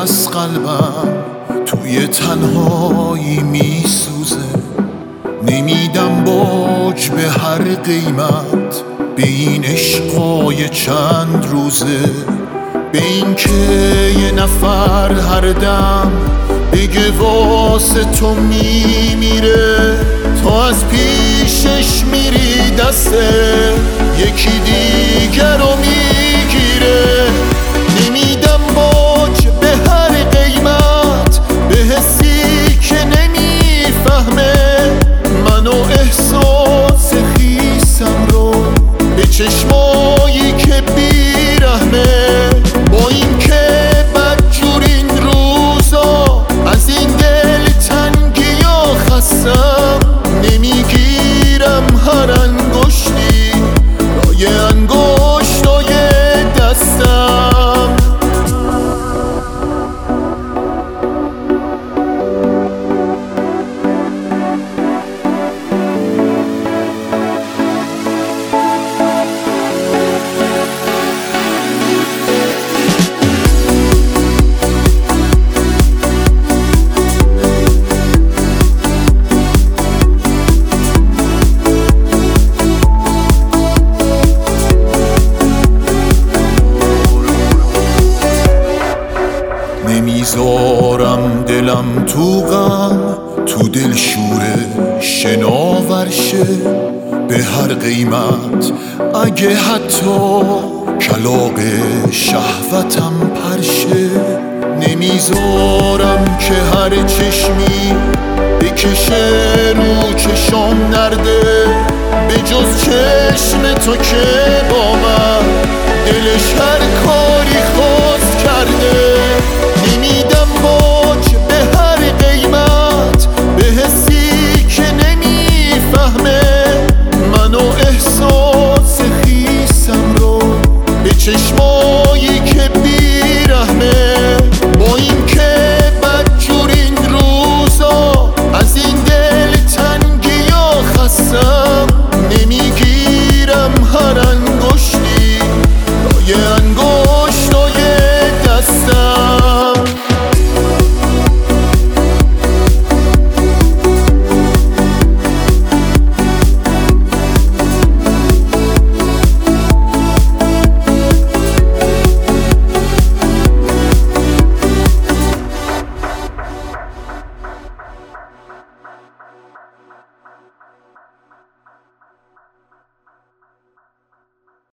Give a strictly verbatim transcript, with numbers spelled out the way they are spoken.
از قلبم توی تنهایی میسوزه. نمیدم باج به هر قیمت به این عشقای چند روزه، به این که یه نفر هر دم بگه واسه تو میمیره، تا از پیشش میری دسته یکی دیگر رو میگیره. نمیدم باج به هر قیمت به حسی که نمیفهمه منو احساس خیسم رو، به چشمایی که بیرحمه. با این که بدجور این روزا از این دل تنگی ها خستم، نمیگیرم هر انگشتی رای انگشتای دستم. نمیذارم دلم تو غم تو دل شوره شناور شه، به هر قیمت اگه حتی کلاغ شهوتم پرشه. نمیذارم که هر چشمی بکشه رو چشام نرده، به جز چشم تو که با من دلش هر کاری خواست کرده. نمیدم باج به هر قیمت به حسی که نمیفهمه منو احساس خیسم رو، به چشمام